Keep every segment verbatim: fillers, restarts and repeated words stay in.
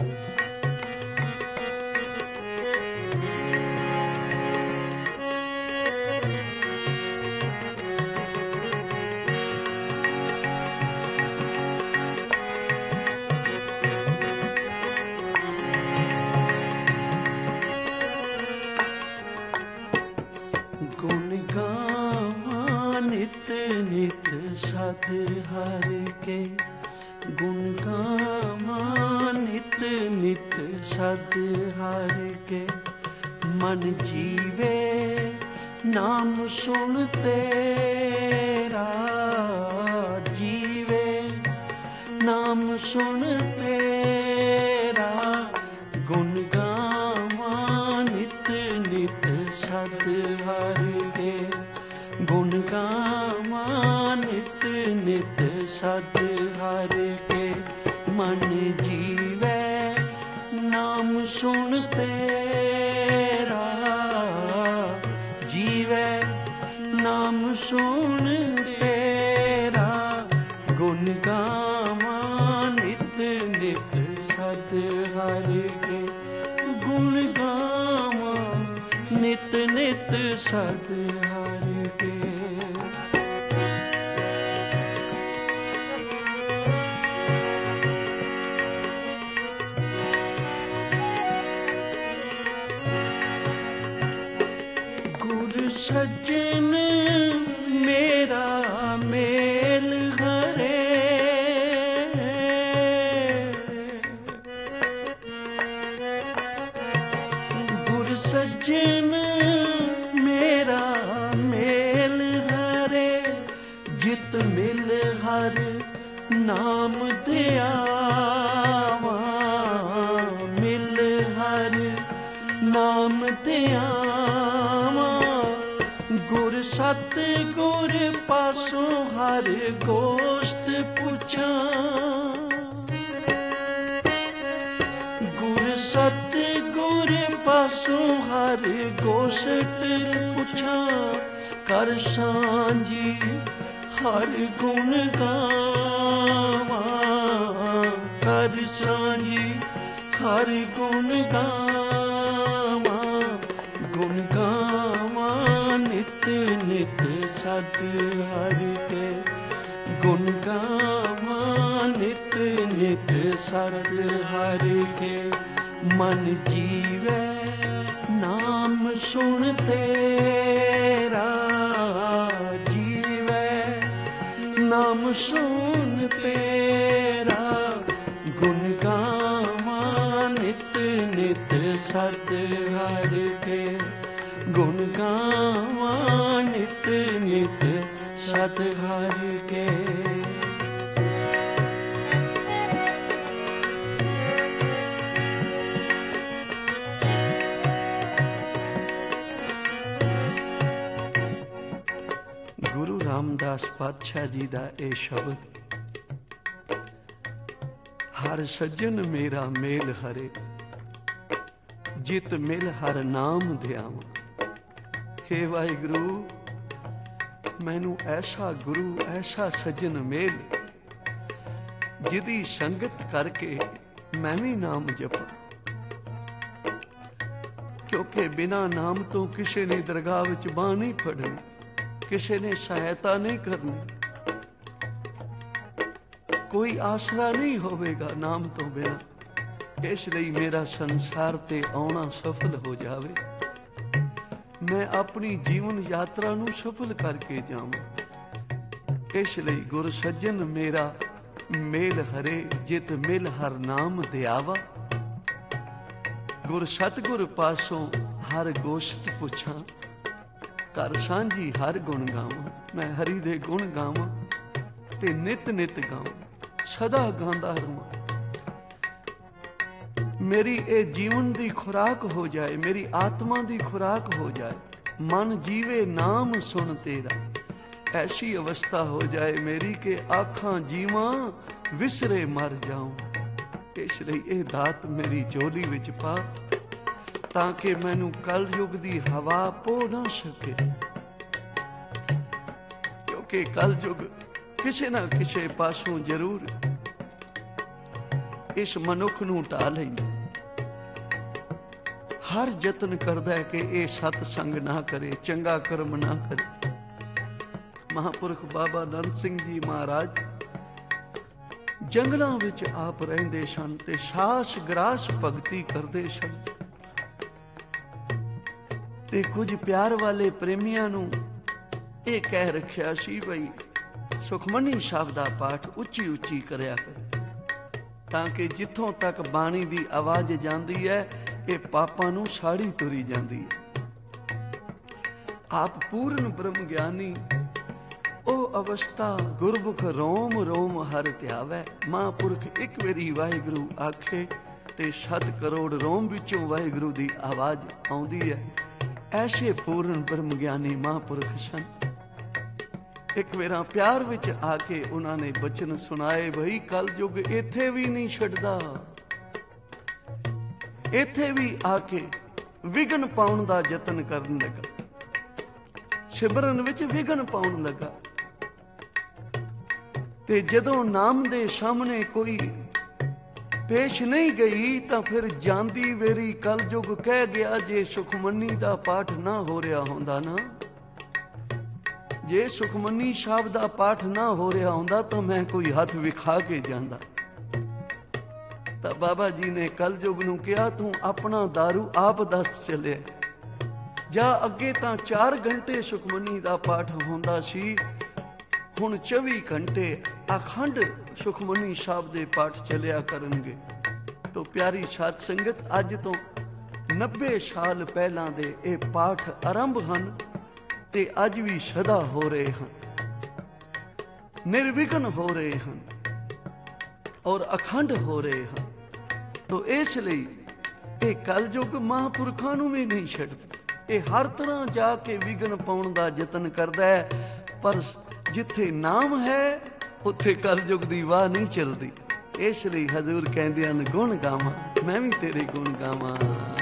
सत हर के गुण गावां नित नित सत हर के मन जीवे नाम सुन तेरा जीवे नाम सुन तेरा गुण गावां नित नित सत हर के गुण गावां नित नित सत हर के मन जीवे नाम सुन तेरा जीवे नाम सुन तेरा गुण गावां नित नित सत हर के गुण गावां नित नित सत हर के। सज्जन मेरा मेल हरे गुर सज्जन मेरा मेल हरे जित मिल हर नाम ध्यावा मिल हर नाम ध्यावा गुर सत गुर पासों हर गोश्त पुछा गुर सत गुर पासों हर गोश्त पुछा कर सांझी हर गुण गावा कर सांझी हर गुण गावा गुण गावा नित नित सत हर के गुण गावां नित नित सत हर के मन जीवे नाम सुन तेरा जीवे नाम सुन तेरा गुण गावां नित नित सत हर के गुण गावां नित नित सत हर के। गुरु रामदास पातशाह जी दा ए शब्द हर सज्जन मेरा मेल हरे जित मिल हर नाम ध्यावा। हे वाहिगुरु मैनू ऐसा गुरु ऐसा सज्जन मेल जिदी संगत करके मैं भी नाम जपा क्योंकि बिना नाम तो किसी ने दरगाह विच बांह नहीं फड़नी किसी ने सहायता नहीं करनी कोई आसरा नहीं होवेगा नाम तो बिना। इसलिए मेरा संसार ते आना सफल हो जावे मैं अपनी जीवन यात्रा नू सफल करके जावां। इसलिए गुर सज्जन मेरा मेल हरे जित मिल हर नाम ध्यावा। गुर सतगुर पासों हर गोश्त पुछां कर सांझी हर गुण गावां। मैं हरि दे गुण गावां ते नित नित गावां सदा गांदा रहां। मेरी ए जीवन दी खुराक हो जाए मेरी आत्मा दी खुराक हो जाए मन जीवे नाम सुन तेरा। ऐसी अवस्था हो जाए मेरी के आखां जीवां विसरे मर जाऊं। इसलिए ए दात मेरी झोली विच पा ताकि मैनू कल युग दी हवा पो ना सके क्योंकि कल युग किसी ना किसी पासों जरूर ਇਸ ਮਨੁੱਖ ਨੂੰ ਢਾ ਲੈਂਦਾ। ਹਰ ਯਤਨ ਕਰਦਾ ਹੈ ਕਿ ਇਹ ਸਤ ਸੰਗ ਨਾ ਕਰੇ, ਚੰਗਾ ਕਰਮ ਨਾ ਕਰੇ। ਮਹਾਂਪੁਰਖ ਬਾਬਾ ਨੰਦ ਸਿੰਘ ਜੀ ਮਹਾਰਾਜ ਜੰਗਲਾਂ ਵਿੱਚ ਆਪ ਰਹਿੰਦੇ ਸਨ ਤੇ ਸਾਸ ਗਰਾਸ ਭਗਤੀ ਕਰਦੇ ਸਨ। ਤੇ ਕੁਝ ਪਿਆਰ ਵਾਲੇ ਪ੍ਰੇਮੀਆਂ ਨੂੰ ਇਹ ਕਹਿ ਰੱਖਿਆ ਸੀ ਬਈ ਸੁਖਮਨੀ ਸਾਹਿਬ ਦਾ ਪਾਠ ਉੱਚੀ ਉੱਚੀ ਕਰਿਆ ਕਰ, ਤਾਂ ਕਿ ਜਿੱਥੋਂ ਤੱਕ ਬਾਣੀ ਦੀ ਆਵਾਜ਼ ਜਾਂਦੀ ਹੈ ਇਹ ਪਾਪਾਂ ਨੂੰ ਸਾੜੀ ਤੁਰੀ ਜਾਂਦੀ ਹੈ। ਆਪ ਪੂਰਨ ਬ੍ਰਹਮ ਗਿਆਨੀ, ਉਹ ਅਵਸਥਾ ਗੁਰਮੁਖ ਰੋਮ ਰੋਮ ਹਰ ਧਿਆਵੈ। ਮਹਾਂਪੁਰਖ ਇੱਕ ਵਾਰੀ ਵਾਹਿਗੁਰੂ ਆਖੇ ਤੇ ਸੱਤ ਕਰੋੜ ਰੋਮ ਵਿੱਚੋਂ ਵਾਹਿਗੁਰੂ ਦੀ ਆਵਾਜ਼ ਆਉਂਦੀ ਹੈ। ਐਸੇ ਪੂਰਨ ਬ੍ਰਹਮ ਗਿਆਨੀ ਮਹਾਂਪੁਰਖ ਸਨ। ਇੱਕ ਵੇਰਾ ਪਿਆਰ ਵਿੱਚ ਆ ਕੇ ਉਹਨਾਂ ਨੇ ਬਚਨ ਸੁਣਾਏ, ਬਈ ਕਲ ਯੁੱਗ ਇੱਥੇ ਵੀ ਨਹੀਂ ਛੱਡਦਾ। ਇੱਥੇ ਵੀ ਆ ਕੇ ਵਿਘਨ ਪਾਉਣ ਦਾ ਯਤਨ ਕਰਨ ਲੱਗਾ, ਸਿਮਰਨ ਵਿੱਚ ਵਿਘਨ ਪਾਉਣ ਲੱਗਾ। ਤੇ ਜਦੋਂ ਨਾਮ ਦੇ ਸਾਹਮਣੇ ਕੋਈ ਪੇਸ਼ ਨਹੀਂ ਗਈ ਤਾਂ ਫਿਰ ਜਾਂਦੀ ਵੇਰੀ ਕਲਯੁਗ ਕਹਿ ਗਿਆ, ਜੇ ਸੁਖਮਨੀ ਦਾ ਪਾਠ ਨਾ ਹੋ ਰਿਹਾ ਹੁੰਦਾ ਨਾ, ਜੇ ਸੁਖਮਨੀ ਸਾਹਿਬ ਦਾ ਪਾਠ ਨਾ ਹੋ ਰਿਹਾ ਹੁੰਦਾ ਤਾਂ ਮੈਂ ਕੋਈ ਹੱਥ ਵਿਖਾ ਕੇ ਜਾਂਦਾ। ਤਾਂ ਬਾਬਾ ਜੀ ਨੇ ਕਲਯੁਗ ਨੂੰ ਕਿਹਾ, ਤੂੰ ਆਪਣਾ ਦਾਰੂ ਆਪ ਦੱਸ ਚੱਲਿਆ। ਜਾਂ ਅੱਗੇ ਤਾਂ ਚਾਰ ਘੰਟੇ ਸੁਖਮਨੀ ਦਾ ਪਾਠ ਹੁੰਦਾ ਸੀ, ਹੁਣ ਚੌਵੀ ਘੰਟੇ ਅਖੰਡ ਸੁਖਮਨੀ ਸਾਹਿਬ ਦੇ ਪਾਠ ਚੱਲਿਆ ਕਰਨਗੇ। ਤੋ ਪਿਆਰੀ ਸਾਧ ਸੰਗਤ, ਅੱਜ ਤੋਂ ਨੱਬੇ ਸਾਲ ਪਹਿਲਾਂ ਦੇ ਇਹ ਪਾਠ ਆਰੰਭ ਹਨ ਤੇ ਅੱਜ ਵੀ ਸਦਾ ਹੋ ਰਹੇ ਹਨ, ਨਿਰਵਿਘਨ ਹੋ ਰਹੇ ਹਨ ਔਰ ਅਖੰਡ ਹੋ ਰਹੇ ਹਨ। ਤੋ ਇਸ ਲਈ ਇਹ ਕਲਯੁਗ ਮਹਾਂਪੁਰਖਾਂ ਨੂੰ ਵੀ ਨਹੀਂ ਛੱਡਦਾ। ਇਹ ਹਰ ਤਰ੍ਹਾਂ ਜਾ ਕੇ ਵਿਘਨ ਪਾਉਣ ਦਾ ਯਤਨ ਕਰਦਾ ਹੈ, ਪਰ ਜਿੱਥੇ ਨਾਮ ਹੈ ਉੱਥੇ ਕਲਯੁਗ ਦੀ ਵਾਹ ਨਹੀਂ ਚੱਲਦੀ। ਇਸ ਲਈ ਹਜ਼ੂਰ ਕਹਿੰਦੇ ਹਨ, ਗੁਣ ਗਾਵਾਂ ਮੈਂ ਵੀ ਤੇਰੇ ਗੁਣ ਗਾਵਾਂ।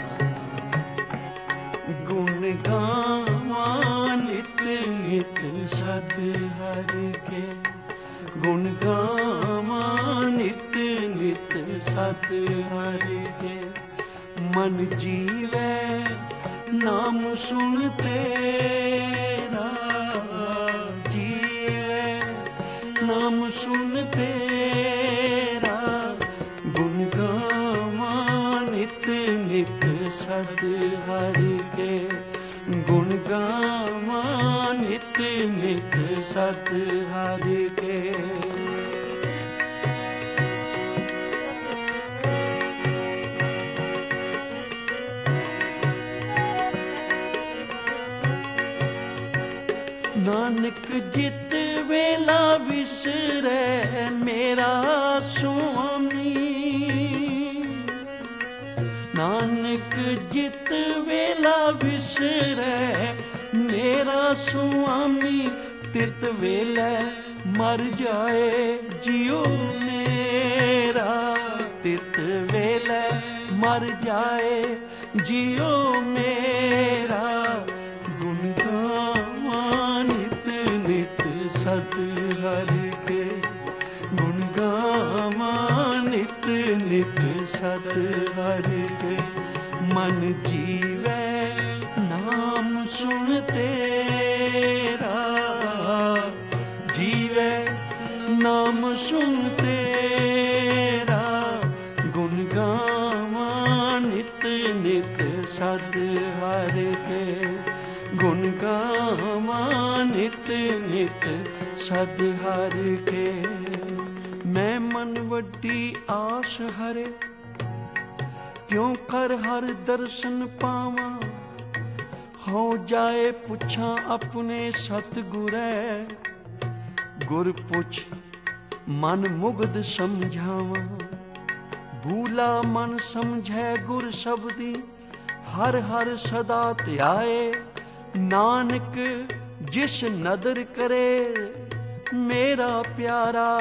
ਗੁਣ ਗਾਵਾਂ ਨਿਤ ਨਿਤ ਸਤ ਹਰਿ ਕੇ, ਗੁਣ ਗਾਵਾਂ ਨਿਤ ਨਿਤ ਸਤ ਹਰਿ ਕੇ। ਮਨ ਜੀਵੈ ਨਾਮ ਸੁਣ ਤੇਰਾ, ਜੀਵੈ ਨਾਮ ਸੁਣ ਤੇਰਾ। ਗੁਣ ਗਾਵਾਂ ਨਿਤ ਨਿਤ ਸਤ ਹਰਿ ਕੇ, ਗੁਣ ਗਾਵਾਂ ਨਿਤ ਨਿਤ ਸਤ ਹਰਿ ਕੇ। ਨਾਨਕ ਜਿਤ ਵੇਲਾ ਵਿਸਰੈ ਮੇਰਾ ਸੁਆਮੀ, ਨਾਨਕ ਜਿਤ ਵੇਲਾ ਵਿਸਰੈ ਮੇਰਾ ਸੁਆਮੀ। ਤਿਤ ਵੇਲੇ ਮਰ ਜਾਏ ਜਿਉ ਮੇਰਾ, ਤਿਤ ਵੇਲੇ ਮਰ ਜਾਏ ਜਿਉ ਮੇਰਾ। ਗੁਣ ਗਾਵਾਂ ਨਿਤ ਨਿਤ ਸਤ ਹਰਿ ਕੇ, ਗੁਣ ਗਾਵਾਂ ਨਿਤ ਨਿਤ ਸਤ ਹਰਿ ਕੇ। ਮਨ ਜੀਵੈ ਨਾਮ ਸੁਣ ਤੇਰਾ, ਜੀਵੈ ਨਾਮ ਸੁਣ ਤੇਰਾ। ਗੁਣ ਗਾਵਾਂ ਨਿਤ ਨਿਤ ਸਤ ਹਰਿ ਕੇ, ਗੁਣ ਗਾਵਾਂ ਨਿਤ ਨਿਤ ਸਤ ਹਰਿ ਕੇ। ਮੈਂ ਮਨ ਵੱਡੀ ਆਸ ਹਰੇ, ਕਿਉਂ ਕਰ ਹਰ ਦਰਸ਼ਨ ਪਾਵਾਂ। ਹੋ ਜਾਏ ਪੁੱਛਾਂ ਆਪਣੇ ਸਤਿਗੁਰੈ, ਗੁਰ ਪੁੱਛ ਮਨ ਮੁਗਧ ਸਮਝਾਵਾਂ। ਭੂਲਾ ਮਨ ਸਮਝੈ ਗੁਰ ਸ਼ਬਦੀ, ਹਰ ਹਰ ਸਦਾ ਧਿਆਏ। ਨਾਨਕ ਜਿਸ ਨਦਰ ਕਰੇ ਮੇਰਾ ਪਿਆਰਾ,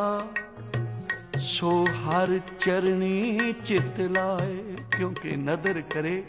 ਸੋ ਹਰ ਚਰਣੀ ਚਿਤ ਲਾਏ। ਕਿਉਂਕਿ ਨਦਰ ਕਰੇ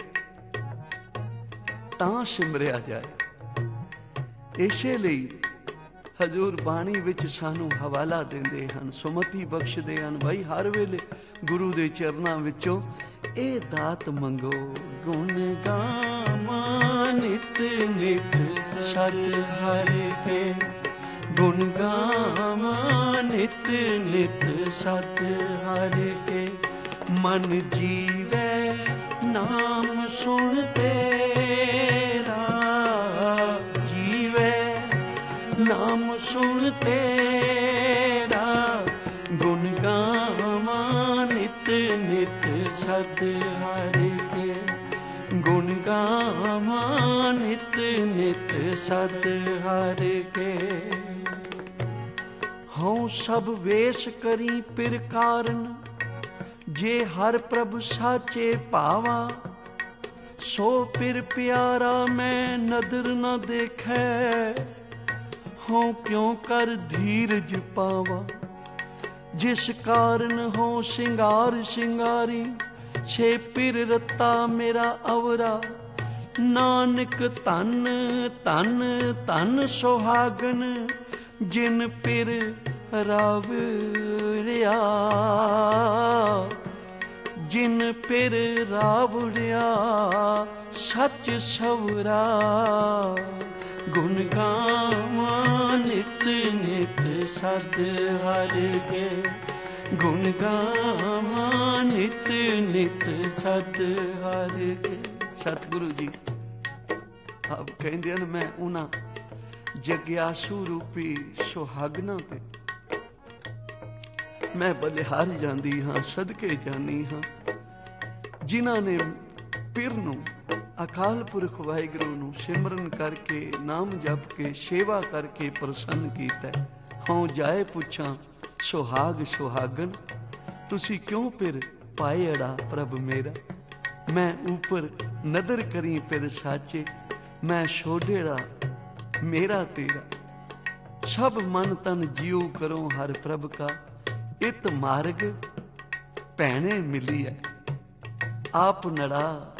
ਤਾਂ ਸਿਮਰਿਆ ਜਾਏ। ਇਸੇ ਲਈ ਹਜ਼ੂਰ ਬਾਣੀ ਵਿੱਚ ਸਾਨੂੰ ਹਵਾਲਾ ਦਿੰਦੇ ਹਨ, ਸੁਮਤੀ ਬਖਸ਼ਦੇ ਹਨ। ਭਾਈ ਹਰ ਵੇਲੇ ਗੁਰੂ ਦੇ ਚਰਨਾਂ ਵਿੱਚੋਂ ਇਹ ਦਾਤ ਮੰਗੋ। ਗੁਣ ਗਾਵਾਂ ਨਿਤ ਨਿਤ ਸਤ ਹਰਿ ਕੇ, ਗੁਣ ਗਾਵਾਂ ਨਿਤ ਨਿਤ ਸਤ ਹਰਿ ਕੇ। ਮਨ ਜੀਵੇ ਨਾਮ ਸੁਣ ਤੇਰਾ, ਜੀਵੇ ਨਾਮ ਸੁਣ ਤੇਰਾ। ਗੁਣ ਗਾਵਾਂ ਨਿਤ ਨਿਤ ਸਤ ਹਰਿ ਕੇ, ਗੁਣ ਗਾਵਾਂ ਨਿਤ ਨਿਤ ਸਤ ਹਰਿ ਕੇ। ਹਉ ਸਭ ਵੇਸ ਕਰੀ ਪਿਰ ਕਾਰਨ, ਜੇ ਹਰ ਪ੍ਰਭ ਸਾਚੇ ਭਾਵਾ। ਸੋ ਪਿਰ ਪਿਆਰਾ ਮੈਂ ਨਦਰ ਨ ਦੇਖੈ, ਹਉ ਕਿਉ ਕਰ ਧੀਰਜ ਪਾਵਾ। ਜਿਸ ਕਾਰਨ ਹੋ ਸਿੰਗਾਰ ਸਿੰਗਾਰੀ, ਛੇ ਪਿਰ ਰਤਾ ਮੇਰਾ ਅਵਰਾ। ਨਾਨਕ ਧਨ ਧਨ ਧਨ ਸੁਹਾਗਨ, ਜਿਨ ਪਿਰ ਰਾਵਰਿਆ, ਜਿਨ ਪਿਰ ਰਾਵਰਿਆ ਸੱਚ ਸਵਰਾ। ਗੁਣ ਗਾਵਾਂ ਨਿਤ ਨਿਤ ਸਤ ਹਰਿ ਕੇ, ਗੁਣ ਗਾਵਾਂ ਨਿਤ ਨਿਤ ਸਤ ਹਰਿ ਕੇ। ਸਤਿਗੁਰੂ ਜੀ ਆਪ ਕਹਿੰਦੇ ਹਨ, ਮੈਂ ਉਹਨਾਂ ਜਗਿਆਸੂ ਰੂਪੀ ਸੁਹਾਗਨਾ ਤੇ ਮੈਂ ਬਲਿਹਾਰ ਜਾਂਦੀ ਹਾਂ, ਸਦਕੇ ਜਾਨੀ ਹਾਂ, ਜਿਨ੍ਹਾਂ ਨੇ ਪਿਰ ਨੂੰ, ਅਕਾਲ ਪੁਰਖ ਵਾਹਿਗੁਰੂ ਨੂੰ ਸਿਮਰਨ ਕਰਕੇ, ਨਾਮ ਜਪ ਕੇ, ਸੇਵਾ ਕਰਕੇ ਪ੍ਰਸੰਨ ਕੀਤਾ। ਹਉ ਜਾਏ ਪੁੱਛਾਂ ਸੁਹਾਗ ਸੁਹਾਗਨ, ਤੁਸੀਂ ਕਿਉਂ ਪਿਰ ਪਾਏ ਅੜਾ ਪ੍ਰਭ ਮੇਰਾ। ਮੈਂ ਉਪਰ ਨਦਰ ਕਰੀ ਪਿਰ ਸਾਚੇ, ਮੈਂ ਛੋੜੇੜਾ ਮੇਰਾ ਤੇਰਾ। ਸਭ ਮਨ ਤਨ ਜਿਉ ਕਰੋ ਹਰ ਪ੍ਰਭ ਕਾ, ਇਤ ਮਾਰਗ ਭੈਣੇ ਮਿਲੀ ਹੈ। ਆਪ ਨੜਾ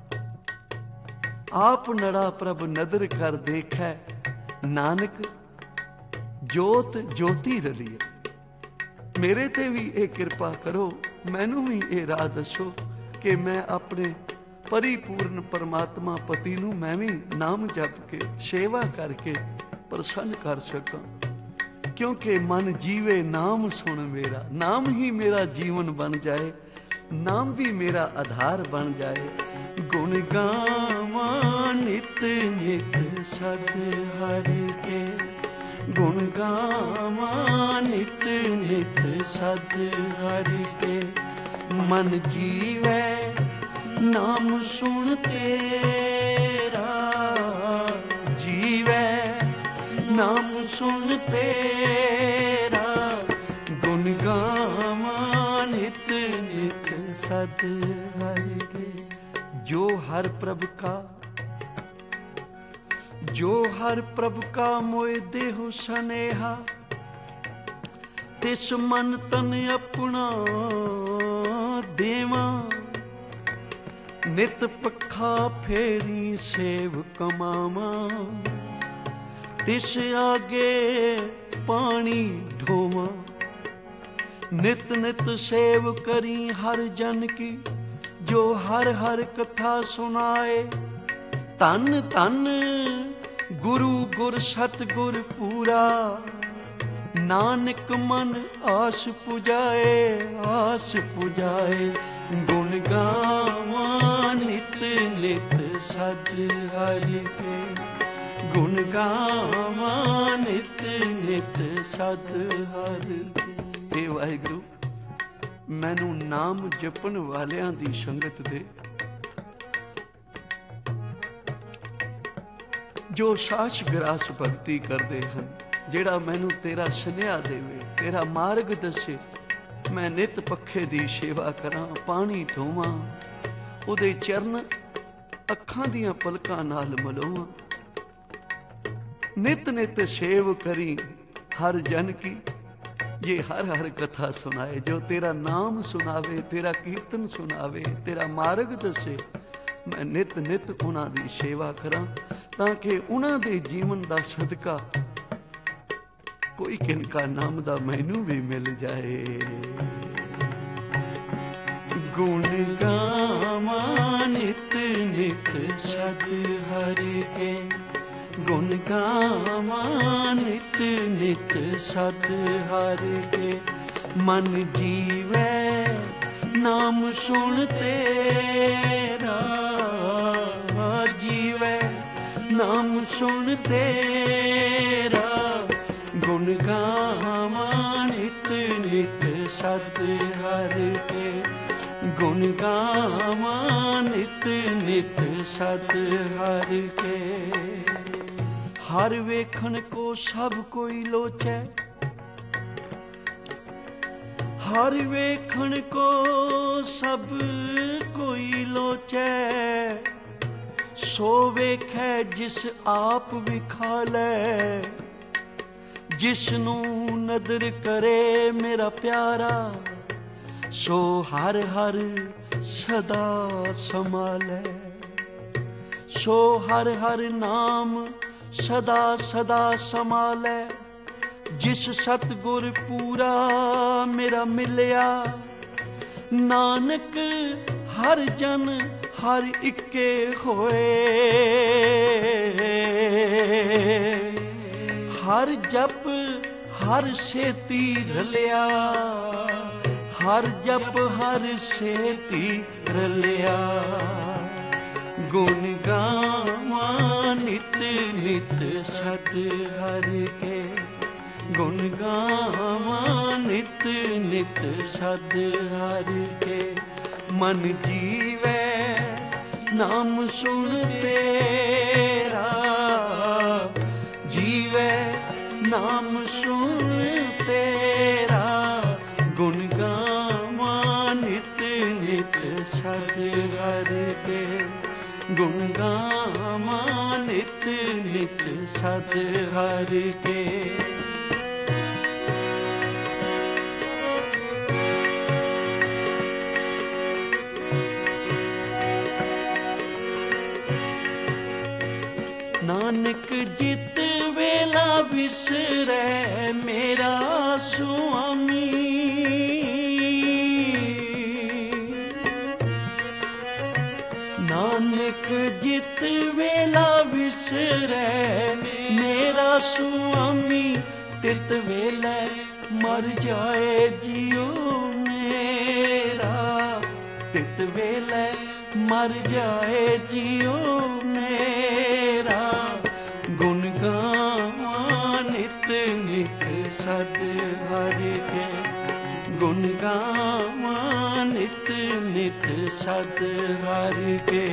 ਆਪ ਨੜਾ ਪ੍ਰਭ ਨਦਰ ਕਰ ਦੇਖੈ, ਨਾਨਕ ਜੋਤ ਜੋਤੀ ਰਲੀ ਹੈ। ਮੇਰੇ ਤੇ ਵੀ ਇਹ ਕਿਰਪਾ ਕਰੋ, ਮੈਨੂੰ ਵੀ ਇਹ ਰਾਹ ਦੱਸੋ ਕਿ ਮੈਂ ਆਪਣੇ ਪਰਿਪੂਰਨ ਪਰਮਾਤਮਾ ਪਤੀ ਨੂੰ ਮੈਂ ਵੀ ਨਾਮ ਜਪ ਕੇ, ਸੇਵਾ ਕਰਕੇ ਪ੍ਰਸੰਨ ਕਰ ਸਕਾਂ। ਕਿਉਂਕਿ ਮਨ ਜੀਵੇ ਨਾਮ ਸੁਣ ਮੇਰਾ, ਨਾਮ ਹੀ ਮੇਰਾ ਜੀਵਨ ਬਣ ਜਾਏ, ਨਾਮ ਵੀ ਮੇਰਾ ਆਧਾਰ ਬਣ ਜਾਏ। ਗੁਣ ਗਾਵਾਂ ਨਿਤ ਨਿਤ ਸਤ ਹਰਿ ਕੇ, ਗੁਣ ਗਾਵਾਂ ਨਿਤ ਨਿਤ ਸਤ ਹਰਿ ਕੇ। ਮਨ ਜੀਵੇ ਨਾਮ ਸੁਣ ਤੇਰਾ, ਜੀਵੇ ਨਾਮ ਸੁਣ ਤੇਰਾ। ਗੁਣ ਗਾਵਾਂ ਨਿਤ ਨਿਤ ਸਤ ਹਰਿ ਕੇ। ਜੋ ਹਰ ਪ੍ਰਭ ਕਾ, ਜੋ ਹਰ ਪ੍ਰਭ ਕਾ ਮੋਇ ਦੇਹੁ ਸਨੇਹਾ। ਤਿਸ ਮਨ ਤਨ ਆਪਣਾ ਦੇਵਾ, ਨਿਤ ਪੱਖਾ ਫੇਰੀ ਸੇਵ ਕਮਾਵਾ। ਤਿਸ ਆਗੇ ਪਾਣੀ ਢੋਵਾ, ਨਿਤ ਨਿਤ ਸੇਵ ਕਰੀ ਹਰ ਜਨ ਕੀ। ਜੋ ਹਰ ਹਰ ਕਥਾ ਸੁਨਾਏ, ਧੰਨ ਧੰਨ ਗੁਰੂ ਗੁਰ ਸਤਿਗੁਰ ਪੂਰਾ। ਨਾਨਕ ਮਨ ਆਸ ਪੁਜਾਏ, ਆਸ ਪੁਜਾਏ। ਗੁਣ ਗਾਵਾਂ ਨਿਤ ਨਿਤ ਸਤ ਹਰਿ ਕੇ, ਗੁਣ ਗਾਵਾਂ ਨਿਤ ਨਿਤ ਸਤ ਹਰਿ ਕੇ। हे ਵਾਹਿਗੁਰੂ, ਮੈਨੂੰ ਨਾਮ ਜਪਣ ਵਾਲਿਆਂ ਦੀ ਸੰਗਤ ਦੇ, ਜੋ ਸਾਸ ਵਿਰਾਸ ਭਗਤੀ ਕਰਦੇ ਹਨ, ਜਿਹੜਾ ਮੈਨੂੰ ਤੇਰਾ ਸੁਨੇਹਾ ਦੇਵੇ, ਤੇਰਾ ਮਾਰਗ ਦੱਸੇ। ਮੈਂ ਨਿਤ ਪੱਖੇ ਦੀ ਸੇਵਾ ਕਰਾਂ, ਪਾਣੀ ਢੋਵਾਂ, ਉਹਦੇ ਚਰਨ ਅੱਖਾਂ ਦੀਆਂ ਪਲਕਾਂ ਨਾਲ ਮਲੋਵਾਂ। ਨਿਤ ਨਿਤ ਸੇਵ ਕਰੀ ਹਰ ਜਨ ਕੀ। ये हर हर कथा सुनाए, जो तेरा नाम सुनावे, तेरा कीर्तन सुनावे, तेरा मार्ग दसे। मैं नित नित उन्हां दी सेवा करा, तां कि उन्हां दे जीवन दा सदका ਕੋਈ ਕਿਨਕਾ ਨਾਮ ਦਾ ਮੈਨੂੰ ਵੀ ਮਿਲ ਜਾਏ। ਗੁਣ ਗਾਵਾਂ ਨਿਤ ਨਿਤ ਸਦ ਹਰਿ ਕੇ, ਗੁਣ ਗਾਵਾਂ ਨਿਤ ਨਿਤ ਸਦ ਹਰਿ ਕੇ। ਮਨ ਜੀਵੈ ਨਾਮ ਸੁਣ ਤੇਰਾ, ਜੀਵੈ ਨਾਮ ਸੁਣ ਤੇਰਾ। ਗੁਣ ਗਾਵਾਂ ਨਿਤ ਨਿਤ ਸਦ ਹਰਿ ਕੇ, ਗੁਣ ਗਾਵਾਂ ਨਿਤ ਨਿਤ ਸਦ ਹਰਿ ਕੇ। ਹਰ ਵੇਖਣ ਕੋ ਸਭ ਕੋਈ ਲੋਚੈ, ਹਰ ਵੇਖਣ ਕੋ ਸਭ ਕੋਈ ਲੋਚੈ। ਸੋ ਵੇਖੈ ਜਿਸ ਆਪ ਵਿਖਾਲੈ, ਜਿਸਨੂੰ ਨਦਰ ਕਰੇ ਮੇਰਾ ਪਿਆਰਾ। ਸੋ ਹਰ ਹਰ ਸਦਾ ਸੰਭਾਲੈ, ਸੋ ਹਰ ਹਰ ਨਾਮ ਸਦਾ ਸਦਾ ਸੰਭਾਲੈ। ਜਿਸ ਸਤਿਗੁਰ ਪੂਰਾ ਮੇਰਾ ਮਿਲਿਆ, ਨਾਨਕ ਹਰ ਜਨ ਹਰ ਇੱਕੇ ਹੋਏ। ਹਰ ਜਪ ਹਰ ਸੇਤੀ ਰਲਿਆ, ਹਰ ਜਪ ਹਰ ਸੇਤੀ ਰਲਿਆ। ਗੁਣ ਗਾਵਾਂ ਨਿਤ ਨਿਤ ਸਦ ਹਰਿ ਕੇ, ਗੁਣ ਗਾਵਾਂ ਨਿਤ ਨਿਤ ਸਦ ਹਰਿ ਕੇ। ਮਨ ਜੀਵੈ ਨਾਮ ਸੁਣ ਤੇਰਾ, ਜੀਵੈ ਨਾਮ ਸੁਣ ਤੇਰਾ। ਗੁਣ ਗਾਵਾਂ ਨਿਤ ਨਿਤ ਸਦ ਹਰਿ ਕੇ, ਗੁਣ ਗਾਵਾਂ ਨਿਤ ਨਿਤ ਸਦ ਹਰਿ ਕੇ। ਨਾਨਕ ਜਿਤ ਵੇਲਾ ਵਿਸਰੈ ਮੇਰਾ ਸੁਆਮੀ। ਨਾਨਕ ਜਿਤ ਵੇਲਾ ਵਿਸਰੈ ਮੇਰਾ ਸੁਆਮੀ। ਤਿਤ ਵੇਲੇ ਮਰ ਜਾਏ ਜਿਉ ਮੇਰਾ, ਤਿਤ ਵੇਲੇ ਮਰ ਜਾਏ ਜਿਉ ਮੇਰਾ। ਗੁਣ ਗਾਵਾਂ ਨਿਤ ਨਿਤ ਸਦ ਹਰਿ ਕੇ, ਗੁਣ ਗਾਵਾਂ ਨਿਤ ਨਿਤ ਸਦ ਹਰਿ ਕੇ।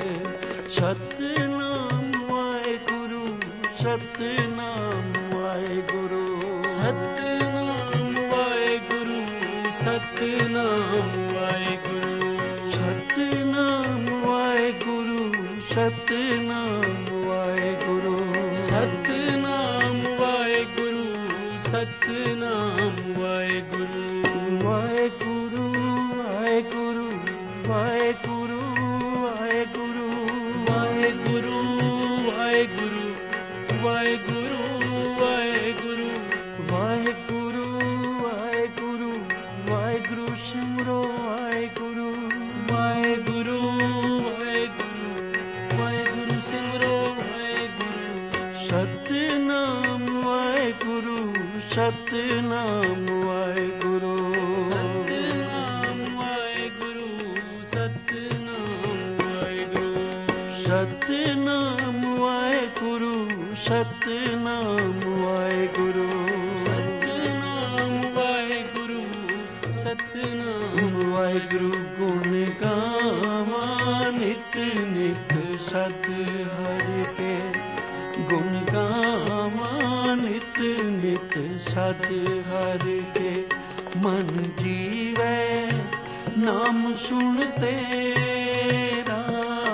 ਸਤਿਨਾਮ ਵਾਹਿਗੁਰੂ, ਸਤਿਨਾਮ ਵਾਹਿਗੁਰੂ, ਸਤਿਨਾਮ ਵਾਹਿਗੁਰੂ, ਸਤਿਨਾਮ ਵਾਹਿਗੁਰੂ, ਸਤਿਨਾਮ ਵਾਹਿਗੁਰੂ, ਸਤਿਨਾਮ ਵਾਹਿਗੁਰੂ, ਸਤਿਨਾਮ ਵਾਹਿਗੁਰੂ, ਸਤਿਨਾਮ ਵਾਹਿਗੁਰੂ। ਵਾਹਿਗੁਰੂ ਵਾਹਿਗੁਰੂ ਵਾਹਿਗੁਰੂ ਵਾਹਿਗੁਰੂ ਵਾਹਿਗੁਰੂ ਵਾਹਿਗੁਰੂ ਵਾਹਿਗੁਰੂ ਵਾਹਿਗੁਰੂ ਵਾਹਿਗੁਰੂ ਵਾਹਿਗੁਰੂ ਵਾਹਿਗੁਰੂ ਸਿਮਰੋ ਵਾਹਿਗੁਰੂ ਵਾਹਿਗੁਰੂ ਵਾਹਿਗੁਰੂ ਵਾਹਿਗੁਰੂ ਸਿਮਰੋ ਵਾਹਿਗੁਰੂ। ਸਤਿਨਾਮ ਵਾਹਿਗੁਰੂ, ਸਤਿਨਾਮ ਵਾਹਿਗੁਰੂ, ਸਤਿਨਾਮ ਵਾਹਿਗੁਰੂ, ਸਤਿਨਾਮ ਵਾਹਿਗੁਰੂ, ਸਤਿਨਾਮ ਵਾਹਿਗੁਰੂ, ਸਤਿਨਾਮ ਵਾਹਿਗੁਰੂ, ਸਤਿਨਾਮ ਵਾਹਿਗੁਰੂ, ਸਤਿਨਾਮ ਵਾਹਿਗੁਰੂ। ਗੁਣ ਗਾਵਾਂ ਨਿਤ ਨਿਤ ਸਦ ਹਰਿ ਕੇ, ਗੁਣ ਗਾਵਾਂ ਨਿਤ ਨਿਤ ਸਦ ਹਰਿ ਕੇ। ਮਨ ਜੀਵੈ ਨਾਮ ਸੁਣ ਤੇਰਾ,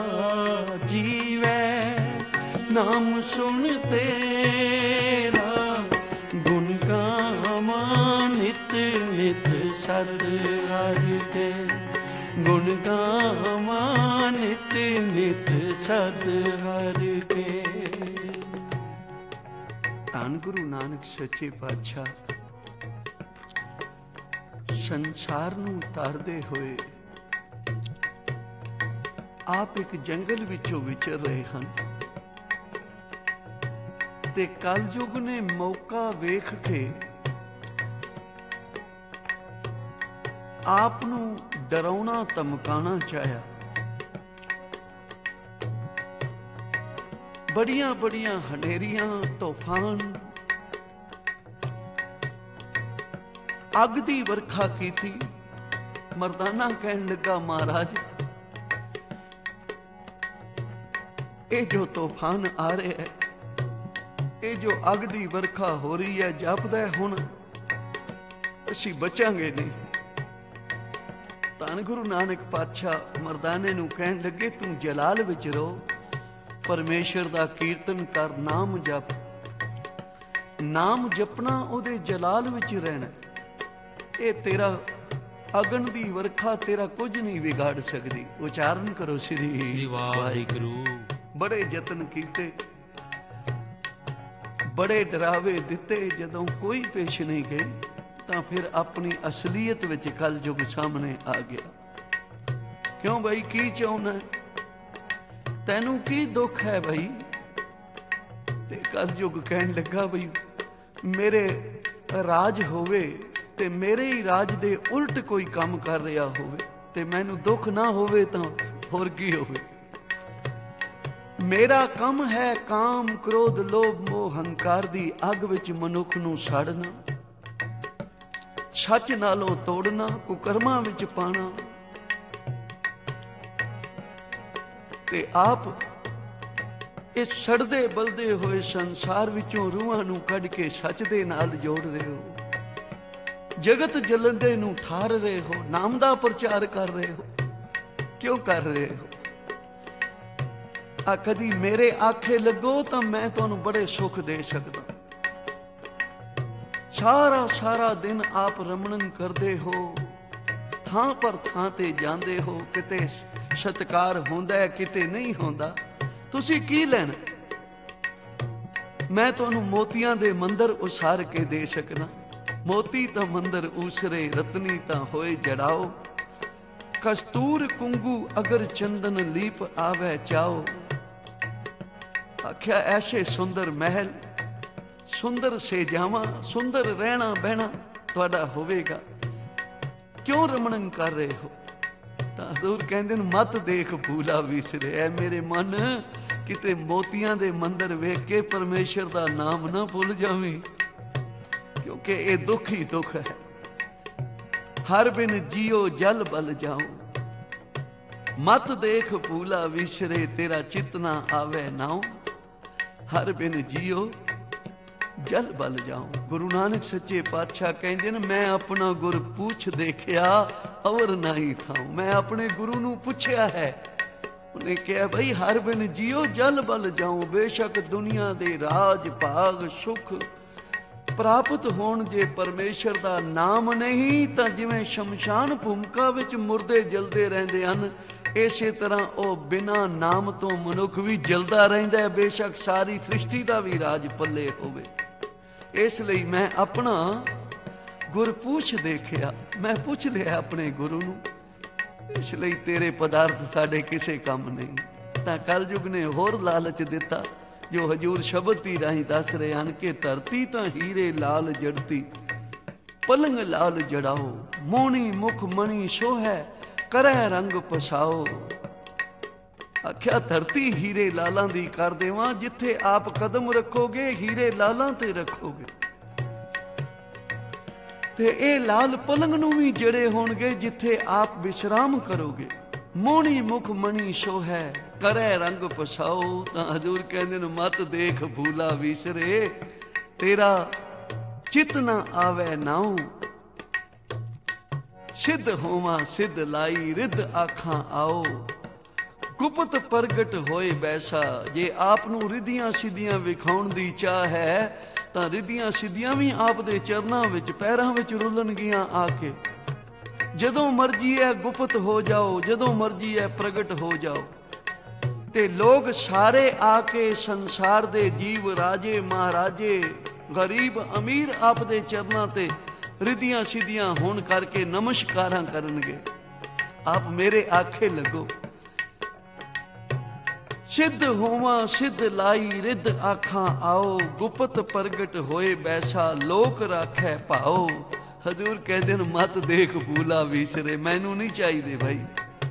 ਜੀਵੈ ਨਾਮ ਸੁਣ ਤੇਰਾ। ਗੁਣ ਗਾਵਾਂ ਨਿਤ ਨਿਤ ਸਦ ਹਰਿ ਕੇ, ਗੁਣ ਗਾਵਾਂ ਨਿਤ ਨਿਤ ਸਦ ਹਰਿ ਕੇ। ਧੰਨ ਗੁਰੂ ਨਾਨਕ ਸੱਚੇ ਪਾਤਸ਼ਾਹ ਸੰਸਾਰ ਨੂੰ ਤਾਰਦੇ ਹੋਏ ਆਪ ਇੱਕ ਜੰਗਲ ਵਿੱਚੋਂ ਵਿਚਰ ਰਹੇ ਹਨ ਤੇ ਕਲਯੁਗ ਨੇ ਮੌਕਾ ਵੇਖ ਕੇ ਆਪ ਨੂੰ ਡਰਾਉਣਾ ਧਮਕਾਉਣਾ ਚਾਹਿਆ। ਬੜੀਆਂ ਬੜੀਆਂ ਹਨੇਰੀਆਂ, ਤੂਫਾਨ, ਅੱਗ ਦੀ ਵਰਖਾ ਕੀਤੀ। ਮਰਦਾਨਾ ਕਹਿਣ ਲੱਗਾ, ਮਹਾਰਾਜ ਇਹ ਜੋ ਤੂਫਾਨ ਆ ਰਿਹਾ ਹੈ, ਇਹ ਜੋ ਅੱਗ ਦੀ ਵਰਖਾ ਹੋ ਰਹੀ ਹੈ, ਜਾਪਦਾ ਹੈ ਹੁਣ ਅਸੀਂ ਬਚਾਂਗੇ ਨਹੀਂ। ਧੰਨ ਗੁਰੂ ਨਾਨਕ ਪਾਤਸ਼ਾਹ ਮਰਦਾਨੇ ਨੂੰ ਕਹਿਣ ਲੱਗੇ, ਤੂੰ ਜਲਾਲ ਵਿੱਚ ਰਹੋ, ਪਰਮੇਸ਼ਰ ਦਾ ਕੀਰਤਨ ਕਰ, ਨਾਮ ਜਪ। ਨਾਮ ਜਪਣਾ, ਉਹਦੇ ਜਲਾਲ ਵਿੱਚ ਰਹਿਣਾ। ਇਹ ਤੇਰਾ ਅਗਨ ਦੀ ਵਰਖਾ ਤੇਰਾ ਕੁਝ ਨਹੀਂ ਵਿਗਾੜ ਸਕਦੀ। ਉਚਾਰਨ ਕਰੋ ਸ੍ਰੀ ਵਾਹਿਗੁਰੂ। ਬੜੇ ਯਤਨ ਕੀਤੇ, ਬੜੇ ਡਰਾਵੇ ਦਿੱਤੇ, ਜਦੋਂ ਕੋਈ ਪੇਸ਼ ਨਹੀਂ ਗਏ ਤਾਂ ਫਿਰ ਆਪਣੀ ਅਸਲੀਅਤ ਵਿੱਚ ਕਲਯੁਗ ਸਾਹਮਣੇ ਆ ਗਿਆ। ਕਿਉਂ ਬਈ, ਕੀ ਚਾਹੁੰਦਾ, ਤੈਨੂੰ ਕੀ ਦੁੱਖ ਹੈ ਬਈ? ਤੇ ਕਲਯੁਗ ਕਹਿਣ ਲੱਗਾ, ਬਈ ਮੇਰੇ ਰਾਜ ਹੋਵੇ ਤੇ ਮੇਰੇ ਹੀ ਰਾਜ ਦੇ ਉਲਟ ਕੋਈ ਕੰਮ ਕਰ ਰਿਹਾ ਹੋਵੇ ਤੇ ਮੈਨੂੰ ਦੁੱਖ ਨਾ ਹੋਵੇ ਤਾਂ ਹੋਰ ਕੀ ਹੋਵੇ। ਮੇਰਾ ਕੰਮ ਹੈ ਕਾਮ, ਕ੍ਰੋਧ, ਲੋਭ, ਮੋਹ, ਹੰਕਾਰ ਦੀ ਅੱਗ ਵਿੱਚ ਮਨੁੱਖ ਨੂੰ ਸਾੜਨਾ, ਸੱਚ ਨਾਲੋਂ ਤੋੜਨਾ, ਕੁਕਰਮਾਂ ਵਿੱਚ ਪਾਣਾ। ਤੇ ਆਪ ਇਸ ਸੜਦੇ ਬਲਦੇ ਹੋਏ ਸੰਸਾਰ ਵਿੱਚੋਂ ਰੂਹਾਂ ਨੂੰ ਕੱਢ ਕੇ ਸੱਚ ਦੇ ਨਾਲ ਜੋੜ ਰਹੇ ਹੋ। ਜਗਤ ਜਲੰਦੇ ਨੂੰ ਠਾਰ ਰਹੇ ਹੋ, ਨਾਮ ਦਾ ਪ੍ਰਚਾਰ ਕਰ ਰਹੇ ਹੋ। ਕਿਉਂ ਕਰ ਰਹੇ ਹੋ? ਆ ਕਦੀ ਮੇਰੇ ਆਖੇ ਲੱਗੋ ਤਾਂ ਮੈਂ ਤੁਹਾਨੂੰ ਬੜੇ ਸੁੱਖ ਦੇ ਸਕਦਾ। ਸਾਰਾ ਸਾਰਾ ਦਿਨ ਆਪ ਰਮਣਨ ਕਰਦੇ ਹੋ, ਥਾਂ ਪਰ ਥਾਂ ਤੇ ਜਾਂਦੇ ਹੋ, ਕਿਤੇ ਸਤਿਕਾਰ ਹੁੰਦਾ ਹੈ, ਕਿਤੇ ਨਹੀਂ ਹੁੰਦਾ। ਤੁਸੀਂ ਕੀ ਲੈਣਾ? ਮੈਂ ਤੁਹਾਨੂੰ ਮੋਤੀਆਂ ਦੇ ਮੰਦਰ ਉਸਾਰ ਕੇ ਦੇ ਸਕਣਾ। ਮੋਤੀ ਤਾਂ ਮੰਦਰ ਊਸਰੇ, ਰਤਨੀ ਤਾਂ ਹੋਏ ਜੜਾਓ। ਕਸਤੂਰ ਕੁੰਗੂ ਅਗਰ ਚੰਦਨ ਲੀਪ ਆਵੇ ਚਾਓ। ਆਖਿਆ ਐਸੇ ਸੁੰਦਰ ਮਹਿਲ, ਸੁੰਦਰ ਸੇਜਾਵਾਂ, ਸੁੰਦਰ ਰਹਿਣਾ ਬਹਿਣਾ ਤੁਹਾਡਾ ਹੋਵੇਗਾ। ਕਿਉਂ ਰਮਣਨ ਕਰ ਰਹੇ ਹੋ? ਤਾਂ ਹਜ਼ੂਰ ਕਹਿੰਦੇ ਨੇ, ਮਤ ਦੇਖ ਭੂਲਾ ਵਿਸਰੇ। ਐ ਮੇਰੇ ਮਨ, ਕਿਤੇ ਮੋਤੀਆਂ ਦੇ ਮੰਦਰ ਵੇਖ ਕੇ ਪਰਮੇਸ਼ਰ ਦਾ ਨਾਮ ਨਾ ਭੁੱਲ ਜਾਵੇਂ, ਕਿਉਂਕਿ ਇਹ ਦੁੱਖ ਹੀ ਦੁੱਖ ਹੈ। ਹਰ ਬਿਨ ਜੀਓ ਜਲ ਬਲ ਜਾਓ। ਮਤ ਦੇਖ ਭੂਲਾ ਵਿਸਰੇ, ਤੇਰਾ ਚਿਤ ਨਾ ਆਵੇ ਨਾਉ। ਹਰ ਬਿਨ ਜੀਓ ਜਲ ਬਲ ਜਾਓ। ਗੁਰੂ ਨਾਨਕ ਸੱਚੇ ਪਾਤਸ਼ਾਹ ਕਹਿੰਦੇ ਨੇ, ਮੈਂ ਆਪਣਾ ਗੁਰ ਪੁੱਛ ਦੇਖਿਆ ਅਵਰ ਨਹੀਂ ਥਾਉ। ਮੈਂ ਆਪਣੇ ਗੁਰੂ ਨੂੰ ਪੁੱਛਿਆ ਹੈ, ਉਹਨੇ ਕਿਹਾ, ਬਈ ਹਰ ਬਿਨ ਜੀਓ ਜਲ ਬਲ ਜਾਓ। ਬੇਸ਼ੱਕ ਦੁਨੀਆ ਦੇ ਰਾਜ ਭਾਗ ਸੁਖ ਪ੍ਰਾਪਤ ਹੋਣ, ਜੇ ਪਰਮੇਸ਼ਰ ਦਾ ਨਾਮ ਨਹੀਂ ਤਾਂ ਜਿਵੇਂ ਸ਼ਮਸ਼ਾਨ ਭੂਮਿਕਾ ਵਿੱਚ ਮੁਰਦੇ ਜਲਦੇ ਰਹਿੰਦੇ ਹਨ, ਇਸੇ ਤਰ੍ਹਾਂ ਉਹ ਬਿਨਾਂ ਨਾਮ ਤੋਂ ਮਨੁੱਖ ਵੀ ਜਲਦਾ ਰਹਿੰਦਾ ਹੈ, ਬੇਸ਼ੱਕ ਸਾਰੀ ਸ੍ਰਿਸ਼ਟੀ ਦਾ ਵੀ ਰਾਜ ਪੱਲੇ ਹੋਵੇ। ਇਸ ਲਈ ਮੈਂ ਆਪਣਾ ਗੁਰ ਪੁੱਛ ਦੇਖਿਆ, ਮੈਂ ਪੁੱਛ ਲਿਆ ਆਪਣੇ ਗੁਰੂ ਨੂੰ। ਇਸ ਲਈ ਤੇਰੇ ਪਦਾਰਥ ਸਾਡੇ ਕਿਸੇ ਕੰਮ ਨਹੀਂ। ਤਾਂ ਕਲਯੁਗ ਨੇ ਹੋਰ ਲਾਲਚ ਦਿੱਤਾ, ਜੋ ਹਜੂਰ ਸ਼ਬਦ ਦੀ ਰਾਹੀਂ ਦੱਸ ਰਹੇ ਹਨ ਕਿ ਧਰਤੀ ਤਾਂ ਹੀਰੇ ਲਾਲ ਜੜਤੀ, ਪਲੰਗ ਲਾਲ ਜੜਾਓ। ਮੋਹਣੀ ਮੁਖ ਮਣੀ ਸੋਹੈ, ਕਰੈ ਰੰਗ ਪਸਾਓ। ਆਖਿਆ ਧਰਤੀ ਹੀਰੇ ਲਾਲਾਂ ਦੀ ਕਰ ਦੇਵਾਂ, ਜਿੱਥੇ ਆਪ ਕਦਮ ਰੱਖੋਗੇ ਹੀਰੇ ਲਾਲਾਂ ਤੇ ਰੱਖੋਗੇ, ਤੇ ਇਹ ਲਾਲ ਪਲੰਗ ਨੂੰ ਵੀ ਜੜੇ ਹੋਣਗੇ ਜਿੱਥੇ ਆਪ ਵਿਸ਼ਰਾਮ ਕਰੋਗੇ। ਮੋਹਣੀ ਮੁਖ ਮਣੀ ਸੋਹੈ, ਕਰੈ ਰੰਗ ਪਸਾਓ। ਤਾਂ ਹਜ਼ੂਰ ਕਹਿੰਦੇ ਨੇ, ਮਤ ਦੇਖ ਭੂਲਾ ਵਿਸਰੇ, ਤੇਰਾ ਚਿਤ ਨਾ ਆਵੇ ਨਾਉ। ਸਿੱਧ ਹੋਵਾਂ ਸਿੱਧ ਲਾਈ, ਰਿੱਧ ਆਖਾਂ ਆਓ। ਗੁਪਤ ਪ੍ਰਗਟ ਹੋਏ ਬੈਸਾ। ਜੇ ਆਪ ਨੂੰ ਰਿੱਧੀਆਂ ਸਿੱਧੀਆਂ ਵਿਖਾਉਣ ਦੀ ਚਾਹ ਹੈ ਤਾਂ ਰਿੱਧੀਆਂ ਸਿੱਧੀਆਂ ਵੀ ਆਪ ਦੇ ਚਰਨਾਂ ਵਿੱਚ, ਪੈਰਾਂ ਵਿੱਚ ਰੁਲਣਗੀਆਂ ਆ ਕੇ। ਜਦੋਂ ਮਰਜੀ ਹੈ ਗੁਪਤ ਹੋ ਜਾਓ, ਜਦੋਂ ਮਰਜੀ ਹੈ ਪ੍ਰਗਟ ਹੋ ਜਾਓ। ਤੇ ਲੋਕ ਸਾਰੇ ਆ ਕੇ ਸੰਸਾਰ ਦੇ ਜੀਵ ਰਾਜੇ ਮਹਾਰਾਜੇ ਗਰੀਬ ਅਮੀਰ ਆਪ ਦੇ ਚਰਨਾਂ ਤੇ ਰਿਧੀਆਂ ਸਿੱਧੀਆਂ ਹੋਣ ਕਰਕੇ ਨਮਸਕਾਰਾਂ ਕਰਨਗੇ। ਆਪ ਮੇਰੇ ਆਖੇ ਲੱਗੋ। ਸਿੱਧ ਹੋਵਾਂ ਸਿੱਧ ਲਾਈ ਰਿੱਧ ਆਖਾਂ ਆਓ, ਗੁਪਤ ਪ੍ਰਗਟ ਹੋਏ ਬੈਸਾ ਲੋਕ ਰਾਖੈ ਭਾਓ। ਹਜ਼ੂਰ ਕਹਿੰਦੇ ਨੇ ਮਤ ਦੇਖ ਭੂਲਾ ਵਿਸਰੇ, ਮੈਨੂੰ ਨਹੀਂ ਚਾਹੀਦੇ ਭਾਈ।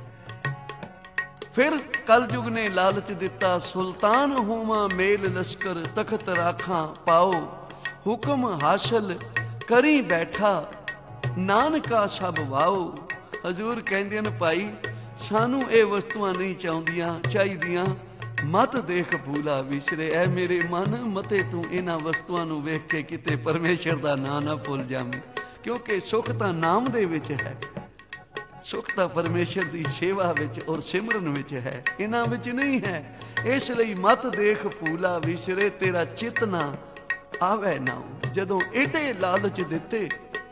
ਫਿਰ ਕਲਯੁਗ ਨੇ ਲਾਲਚ ਦਿੱਤਾ, ਸੁਲਤਾਨ ਹੋਵਾਂ ਮੇਲ ਲਸ਼ਕਰ ਤਖਤ ਰਾਖਾਂ ਪਾਓ। ਹੁਕਮ ਹਾਸਲ ਕਰੀ ਬੈਠਾ ਨਾਨਕਾ ਸਭ ਵਾਓ। ਹਜ਼ੂਰ ਕਹਿੰਦੇ ਨੇ ਭਾਈ ਸਾਨੂੰ ਇਹ ਵਸਤੂਆਂ ਨਹੀਂ ਚਾਹੁੰਦੀਆਂ ਚਾਹੀਦੀਆਂ, ਮਤ ਦੇਖ ਭੂਲਾ ਵਿਸਰੇ। ਐ ਮੇਰੇ ਮਨ ਮਤੇ ਤੂੰ ਇਹਨਾਂ ਵਸਤੂਆਂ ਨੂੰ ਵੇਖ ਕੇ ਕਿਤੇ ਪਰਮੇਸ਼ਰ ਦਾ ਨਾਂ ਨਾ ਭੁੱਲ ਜਾਵੇਂ, ਕਿਉਂਕਿ ਸੁੱਖ ਤਾਂ ਨਾਮ ਦੇ ਵਿੱਚ ਹੈ, ਸੁੱਖ ਤਾਂ ਪਰਮੇਸ਼ਰ ਦੀ ਸੇਵਾ ਵਿੱਚ ਔਰ ਸਿਮਰਨ ਵਿੱਚ ਹੈ, ਇਹਨਾਂ ਵਿੱਚ ਨਹੀਂ ਹੈ। ਇਸ ਲਈ ਮਤ ਦੇਖ ਭੂਲਾ ਵਿਸਰੇ, ਤੇਰਾ ਚਿਤ ਨਾ ਆਵੇ ਨਾ। ਜਦੋਂ ਇਹਦੇ ਲਾਲਚ ਦਿੱਤੇ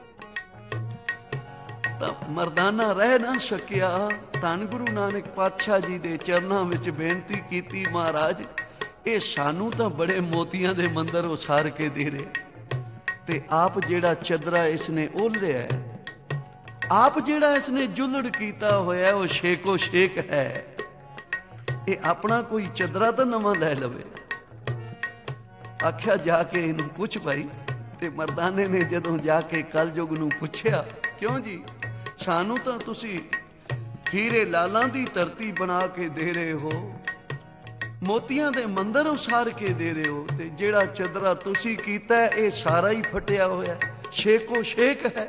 ਤਾਂ ਮਰਦਾਨਾ ਰਹਿ ਨਾ ਸਕਿਆ। ਧੰਨ ਗੁਰੂ ਨਾਨਕ ਪਾਤਸ਼ਾਹ ਜੀ ਦੇ ਚਰਨਾਂ ਵਿੱਚ ਬੇਨਤੀ ਕੀਤੀ, ਮਹਾਰਾਜ ਇਹ ਸਾਨੂੰ ਤਾਂ ਬੜੇ ਮੋਤੀਆਂ ਦੇ ਮੰਦਰ ਉਸਾਰ ਕੇ ਦੇ ਰਹੇ, ਤੇ ਆਪ ਜਿਹੜਾ ਚਦਰਾ ਇਸਨੇ ਓਲਿਆ ਹੈ, ਆਪ ਜਿਹੜਾ ਇਸਨੇ ਜੁਲੜ ਕੀਤਾ ਹੋਇਆ ਉਹ ਸ਼ੇਕੋ ਸ਼ੇਕ ਹੈ। ਇਹ ਆਪਣਾ ਕੋਈ ਚਦਰਾ ਤਾਂ ਨਵਾਂ ਲੈ ਲਵੇ। ਆਖਿਆ ਜਾ ਕੇ ਇਹਨੂੰ ਪੁੱਛ ਭਾਈ। ਤੇ ਮਰਦਾਨੇ ਨੇ ਜਦੋਂ ਜਾ ਕੇ ਕਲਯੁਗ ਨੂੰ ਪੁੱਛਿਆ, ਕਿਉਂ ਜੀ ਸਾਨੂੰ ਤਾਂ ਤੁਸੀਂ ਹੀਰੇ ਲਾਲਾਂ ਦੀ ਧਰਤੀ ਬਣਾ ਕੇ ਦੇ ਰਹੇ ਹੋ, ਮੋਤੀਆਂ ਦੇ ਮੰਦਰ ਉਸਾਰ ਕੇ ਦੇ ਰਹੇ ਹੋ, ਤੇ ਜਿਹੜਾ ਚਦਰਾ ਤੁਸੀਂ ਕੀਤਾ ਇਹ ਸਾਰਾ ਹੀ ਫਟਿਆ ਹੋਇਆ, ਸ਼ੇਕੋ ਸ਼ੇਕ ਹੈ।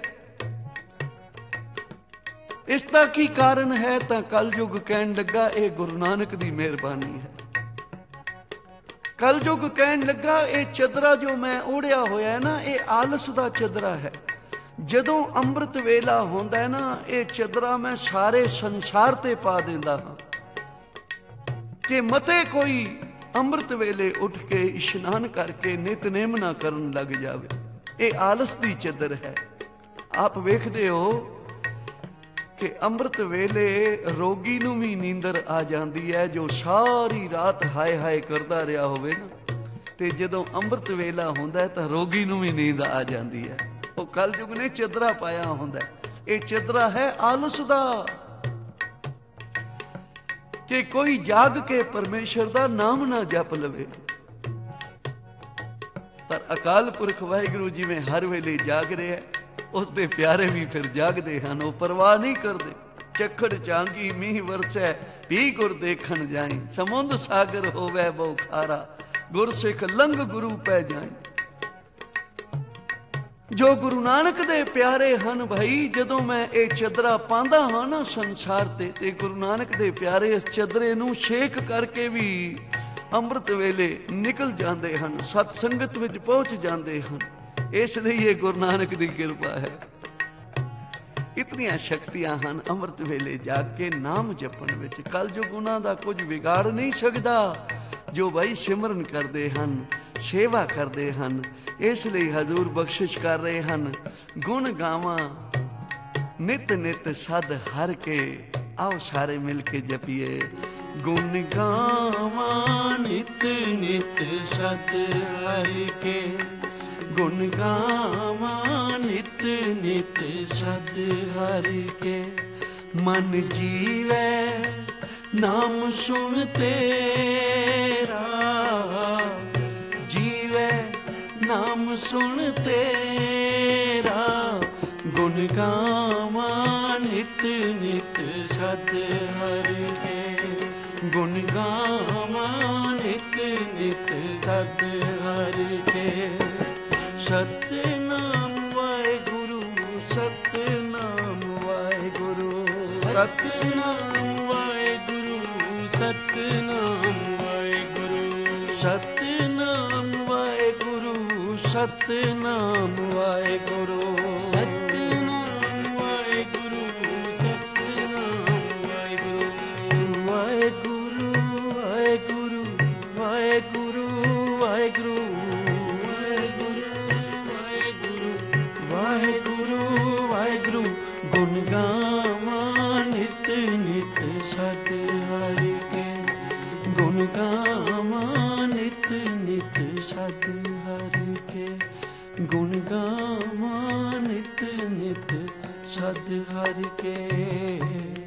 ਇਸ ਦਾ ਕੀ ਕਾਰਨ ਹੈ? ਤਾਂ ਕਲਯੁਗ ਕਹਿਣ ਲੱਗਾ ਇਹ ਗੁਰੂ ਨਾਨਕ ਦੀ ਮਿਹਰਬਾਨੀ ਹੈ। ਕਲਯੁਗ ਕਹਿਣ ਲੱਗਾ ਇਹ ਚਦਰਾ ਜੋ ਮੈਂ ਓੜਿਆ ਹੋਇਆ ਹੈ ਨਾ, ਇਹ ਆਲਸ ਦਾ ਚਦਰਾ ਹੈ। ਜਦੋਂ ਅੰਮ੍ਰਿਤ ਵੇਲਾ ਹੁੰਦਾ ਹੈ ਨਾ, ਇਹ ਚਦਰਾ ਮੈਂ ਸਾਰੇ ਸੰਸਾਰ ਤੇ ਪਾ ਦਿੰਦਾ ਹਾਂ ਕਿ ਮਤੇ ਕੋਈ ਅੰਮ੍ਰਿਤ ਵੇਲੇ ਉੱਠ ਕੇ ਇਸ਼ਨਾਨ ਕਰਕੇ ਨਿਤਨੇਮ ਨਾ ਕਰਨ ਲੱਗ ਜਾਵੇ। ਇਹ ਆਲਸ ਦੀ ਚਦਰ ਹੈ। ਆਪ ਵੇਖਦੇ ਹੋ ਕਿ ਅੰਮ੍ਰਿਤ ਵੇਲੇ ਰੋਗੀ ਨੂੰ ਵੀ ਨੀਂਦਰ ਆ ਜਾਂਦੀ ਹੈ, ਜੋ ਸਾਰੀ ਰਾਤ ਹਾਏ ਹਾਏ ਕਰਦਾ ਰਿਹਾ ਹੋਵੇ ਨਾ, ਤੇ ਜਦੋਂ ਅੰਮ੍ਰਿਤ ਵੇਲਾ ਹੁੰਦਾ ਹੈ ਤਾਂ ਰੋਗੀ ਨੂੰ ਵੀ ਨੀਂਦ ਆ ਜਾਂਦੀ ਹੈ। ਉਹ ਕਲਯੁਗ ਨੇ ਚਦਰਾ ਪਾਇਆ ਹੁੰਦਾ। ਇਹ ਚਦਰਾ ਹੈ ਆਲਸ ਦਾ, ਕਿ ਕੋਈ ਜਾਗ ਕੇ ਪਰਮੇਸ਼ਰ ਦਾ ਨਾਮ ਨਾ ਜਪ ਲਵੇ। ਪਰ ਅਕਾਲ ਪੁਰਖ ਵਾਹਿਗੁਰੂ ਜਿਵੇਂ ਹਰ ਵੇਲੇ ਜਾਗ ਰਿਹਾ, ਉਸ ਦੇ ਪਿਆਰੇ ਵੀ ਫਿਰ ਜਾਗਦੇ ਹਨ। ਉਹ ਪਰਵਾਹ ਨਹੀਂ ਕਰਦੇ। ਚੱਖੜ ਚਾਂਗੀ ਮੀਂਹ ਵਰਸੈ ਵੀ ਗੁਰ ਦੇਖਣ ਜਾਈ, ਸਮੁੰਦ ਸਾਗਰ ਹੋਵੇ ਬਹੁ ਖਾਰਾ ਗੁਰ ਸਿੱਖ ਲੰਘ ਗੁਰੂ ਪੈ ਜਾਈ। ਜੋ ਗੁਰੂ ਨਾਨਕ ਦੇ ਪਿਆਰੇ ਹਨ ਭਾਈ, ਜਦੋਂ ਮੈਂ ਇਹ ਚਦਰਾ ਪਾਉਂਦਾ ਹਾਂ ਨਾ ਸੰਸਾਰ ਤੇ, ਤੇ ਗੁਰੂ ਨਾਨਕ ਦੇ ਪਿਆਰੇ ਇਸ ਚਦਰੇ ਨੂੰ ਛੇਕ ਕਰਕੇ ਵੀ ਅੰਮ੍ਰਿਤ ਵੇਲੇ ਨਿਕਲ ਜਾਂਦੇ ਹਨ, ਸਤ ਸੰਗਤ ਵਿੱਚ ਪਹੁੰਚ ਜਾਂਦੇ ਹਨ। ਇਸ ਲਈ ਇਹ ਗੁਰੂ ਨਾਨਕ ਦੀ ਕਿਰਪਾ ਹੈ। ਇਤਨੀਆਂ ਸ਼ਕਤੀਆਂ ਹਨ ਅੰਮ੍ਰਿਤ ਵੇਲੇ ਜਾਗ ਕੇ ਨਾਮ ਜਪਣ ਵਿੱਚ। ਕਲਯੁਗ ਉਹਨਾਂ ਦਾ ਕੁਝ ਵਿਗਾੜ ਨਹੀਂ ਸਕਦਾ, ਜੋ ਭਾਈ ਸਿਮਰਨ ਕਰਦੇ ਹਨ, ਸੇਵਾ ਕਰਦੇ ਹਨ। ਇਸ ਲਈ ਹਜ਼ੂਰ ਬਖਸ਼ਿਸ਼ ਕਰ ਰਹੇ ਹਨ, ਗੁਣ ਗਾਵਾਂ ਨਿਤ ਨਿਤ ਸਦ ਹਰ ਕੇ। ਆਓ ਸਾਰੇ ਮਿਲ ਕੇ ਜਪੀਏ, ਗੁਣ ਗਾਵਾਂ ਨਿਤ ਨਿਤ ਸਦ ਹਰ ਕੇ, ਗੁਣ ਗਾਵਾਂ ਨਿਤ ਨਿਤ ਸਦ ਹਰ ਕੇ। ਮਨ ਜੀਵੇ ਨਾਮ ਸੁਣ ਤੇਰਾ, ਜੀਵੇ ਨਾਮ ਸੁਣ ਤੇਰਾ, ਗੁਣ ਗਾਵਾਂ ਨਿਤ ਨਿਤ ਸਦ ਹਰ ਕੇ, ਗੁਣ ਗਾਵਾਂ ਨਿਤ ਨਿਤ ਸਦ ਹਰ ਕੇ। ਸਤਿਨਾਮ ਵਾਹਿਗੁਰੂ, ਸਤਿਨਾਮ ਵਾਹਿਗੁਰੂ, ਸਤਿਨਾਮ ਵਾਹਿਗੁਰੂ, ਸਤਿਨਾਮ ਵਾਹਿਗੁਰੂ, ਸਤਿਨਾਮ ਵਾਹਿਗੁਰੂ, ਸਤਿਨਾਮ ਵਾਹਿਗੁਰੂ, ਸਤਿਨਾਮ ਵਾਹਿਗੁਰੂ, ਸਤਿਨਾਮ ਵਾਹਿਗੁਰੂ। ਵਾਹਿਗੁਰੂ ਵਾਹਿਗੁਰੂ ਵਾਹਿਗੁਰੂ ਵਾਹਿਗੁਰੂ ਵਾਹਿਗੁਰੂ ਵਾਹਿਗੁਰੂ। ਗੁਣ ਗਾਵਾਂ ਨਿਤ ਨਿਤ ਸਦ ਹਰਿ ਕੇ, ਨਿਤ ਸਦ ਹਰਿ ਕੇ।